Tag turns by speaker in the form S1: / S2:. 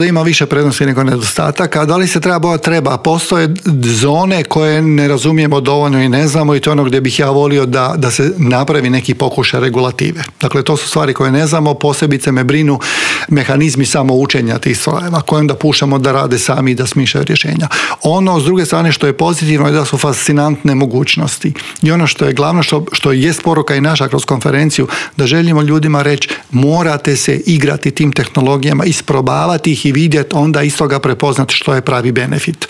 S1: ima više prednosti nego nedostataka. Da li se treba? Treba. Postoje zone koje ne razumijemo dovoljno i ne znamo i to je ono gdje bih ja volio da se napravi neki pokušaj regulative. Dakle, to su stvari koje ne znamo, posebice me brinu mehanizmi samoučenja tih strojeva koje onda puštamo da rade sami i da smišljaju rješenja. Ono, s druge strane, što je pozitivno je da su fascinantne mogućnosti. I ono što je glavno, što je poruka i naša kroz konferenciju, da želimo ljudima reći morate se igrati tim tehnologijama, isprobavati ih i vidjeti onda iz toga prepoznati što je pravi benefit.